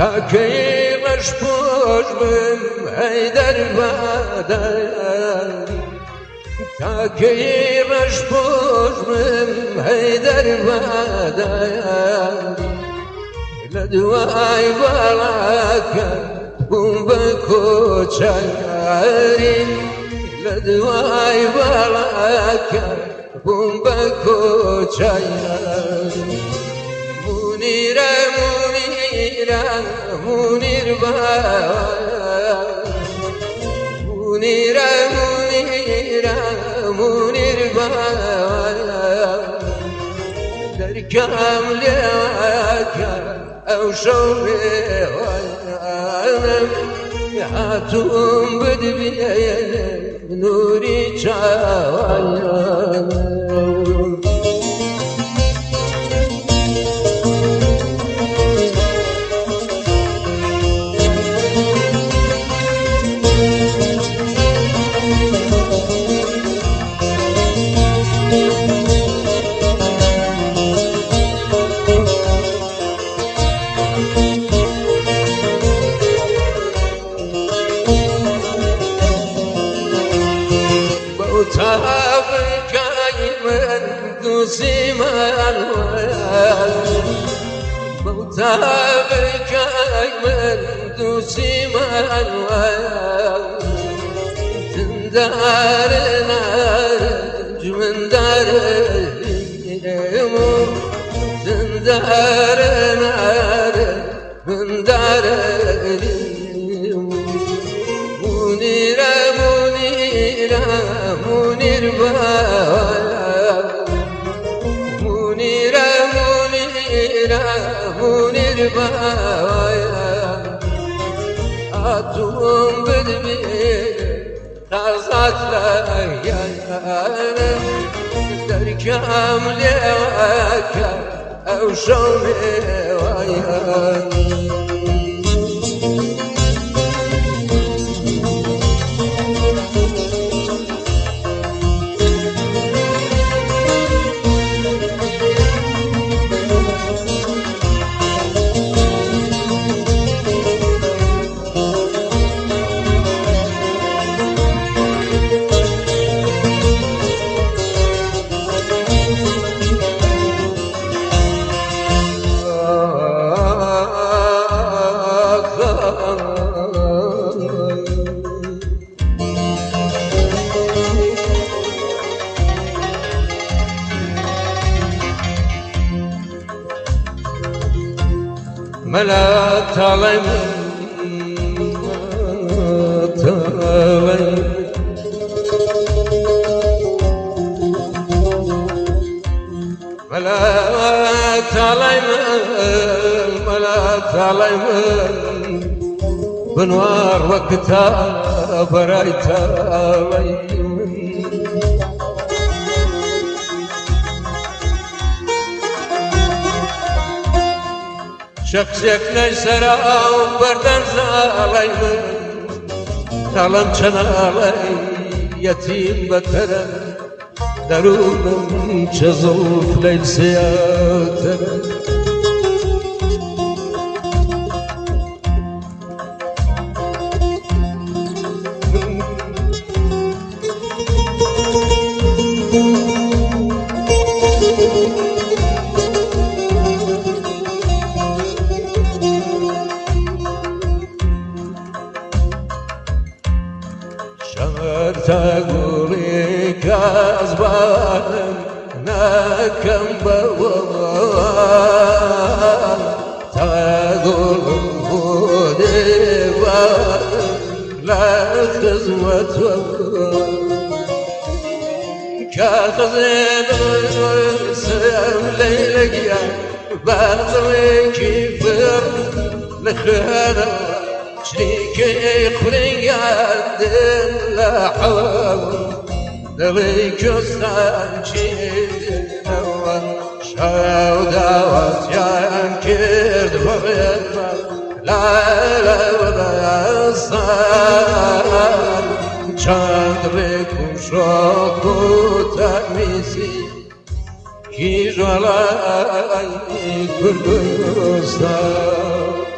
تاكيغش بوجبم هيدر بادر تاكيغش بوجبم هيدر بادر لدواي بالاكا بومبكو تشاري لدواي بالاكا بومبكو تشاري منيرة منيرة منير بايا منيرة منيرة منير بايا دركام لياكا أو شوفي وانا هاتون بدبيا نوري شاوانا وتابك من قسم الوال وتابك من قسم الوال تندار نار من دار تندار نار من دار منيرة منيرة منير بايا منيرة منيرة منير بايا أتوم بدبير تازات لأيانا دركام لواكا أو شومي ويانا ملا تعلم ملا تعلم بنوار وقتها برايتها شخصك نجسرا وبردن زالي تعلم چنالي يتيم بترى درونم چزوف ليل سياترى تقولي كازبان ناكم بوان تقول بودي لا خزمة كاخذين سم ليلك يا باطلي كيفر لخيرا شريكي خلي عدن لا حول دليك استنشيد نوان شاو دعوات ينكر دفغير لا لا ولا صار چند بكم شوكو تميسي كي جوالي كردو يستار